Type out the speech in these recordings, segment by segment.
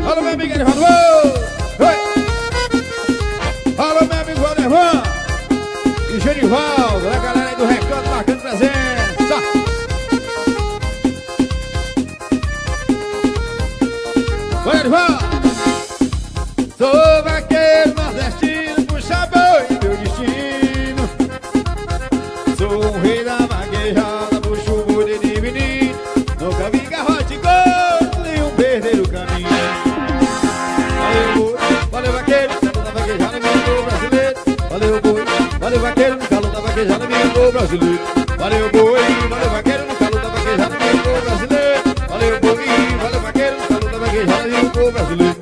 Alô, meu amigo Erivaldo. Oi. Alô, meu amigo Valdevan e Genivaldo, a galera aí do Recanto marcando presença. Oi, Erivaldo. Sou vaqueiro nordestino, puxa boi, meu destino. Sou um rei da vaquejada, puxo o boi de menino. Nunca vi garrote gordo, nenhum perder o caminho. Valeu vaqueiro, calor da vaquejada, meu povo brasileiro. Valeu boi, valeu vaqueiro, no calor da vaquejada, meu povo brasileiro. Valeu boi, valeu vaqueiro, no calor da vaquejada, meu povo brasileiro. Valeu boi, valeu vaqueiro, no calor da vaquejada, meu povo brasileiro.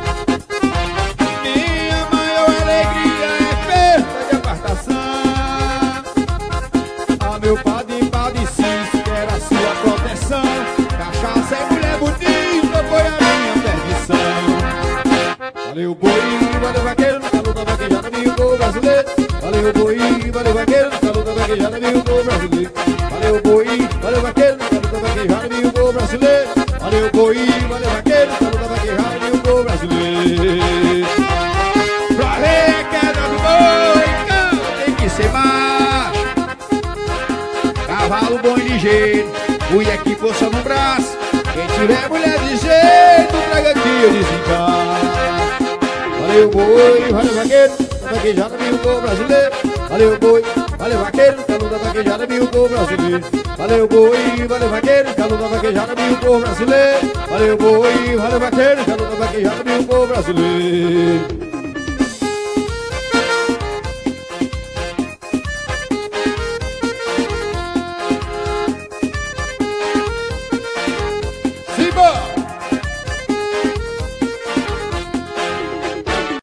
Minha maior alegria é festa de apartação. Ah, meu padre padecido, quer a sua proteção. Cachaça e mulher bonita foi a minha perdição. Valeu boi, valeu vaqueiro, no calor da vaquejada, meu povo brasileiro. Valeu boi, valeu vaqueiro, no calor da vaquejada, meu povo brasileiro. Valeu boi, valeu vaqueiro, no calor da vaquejada, meu povo brasileiro. Valeu boi, valeu vaqueiro, no calor da vaquejada, meu povo brasileiro. Pra ver que é do boi, cão, tem que ser macho. Cavalo bom e ligeiro, mulher que força no braço. Quem tiver mulher de jeito, traga aqui eu desencarno. Valeu boi, valeu vaqueiro, da vaquejada, meu povo brasileiro. Valeu boi, valeu vaqueiro, calor da vaquejada, meu povo brasileiro. Valeu boi, valeu vaqueiro, calor da vaquejada, meu povo brasileiro. Valeu boi, valeu vaqueiro, calor da vaquejada, meu povo brasileiro.